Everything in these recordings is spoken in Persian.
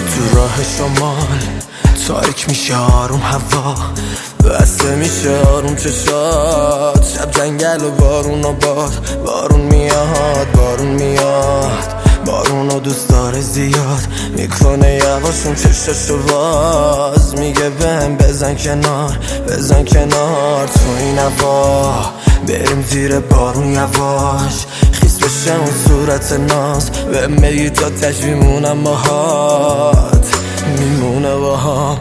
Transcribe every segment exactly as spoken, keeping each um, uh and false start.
تو راه شمال تاریک میشه آروم هوا، بسته میشه آروم چشات، شب جنگل و بارون و باد، بارون میاد بارون میاد، بارون و دوست داره زیاد، میکنه یواشون چشاشو باز، میگه بهم بزن کنار بزن کنار، تو این هوا بریم زیر بارون یواش، خیس بشه اون صورت ناز، به میگی تا تش میمونم باهات میمونه باهام.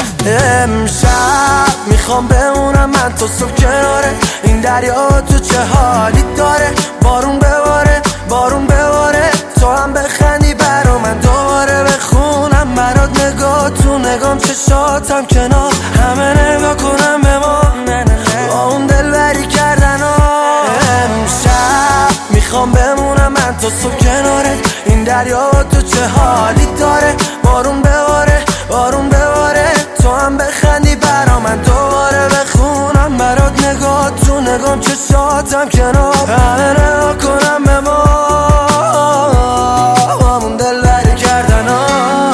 امشب میخوام بمونم من تو صبح کناره این دریا، تو چه حالی داره، بارون بباره بارون بباره، تو هم بخندی برا من دوباره بخونم برات، نگاه تو نگام چشاتم کنار همه نگاه کنم به ما با اون دلبری کردن ها. امشب میخوام بمونم من تو صبح کناره این دریا، تو چه حالی داره، بارون بباره بارون بباره، تو هم بخندی برا من دوباره بخونم برات، نگاه تو نگام چشاتم کنار همه نگاه کنم به ما همون دلبری کردن ها.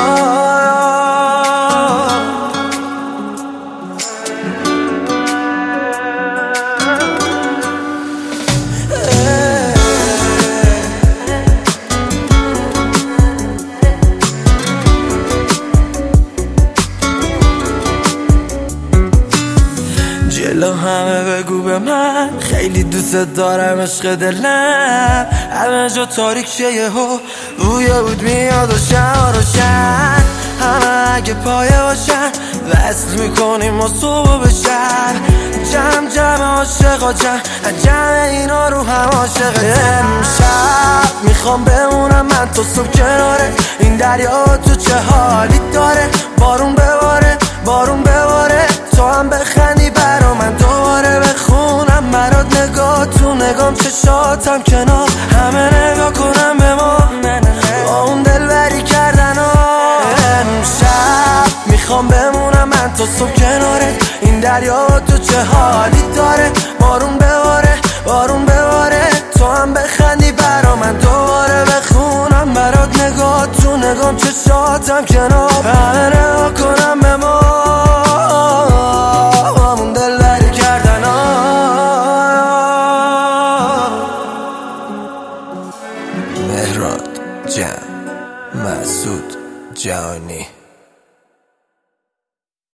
جلو همه بگو به من خیلی دوست دارم عشق دلم، همه جا تاریک شه یهو بوی بود میاد و شهر روشن، همه اگه پایه باشن وصل میکنیم و صبح به شهر، جمع جمع عاشقا جمع جمع اینا رو هم عاشق. امشب میخوام بمونم من تو صبح کناره این دریا، تو چه حالی داره، بارون بباره بارون بباره، تو هم بخندی برا من دوباره بخونم برات، نگاه تو نگام چشاتم کنار همه نگاه کنم به ما با اون دلبری کردن ها. امشب میخوام بمونم من تو صبح کناره این دریا، تو چه حالی داره، بارون بباره بارون بباره، تو هم بخندی برا من دوباره بخونم برات، نگاه تو نگام چشاتم کنار همه نگاه کنم به ما همون دلبری کردن ها. مهراد جان مسعود جانی.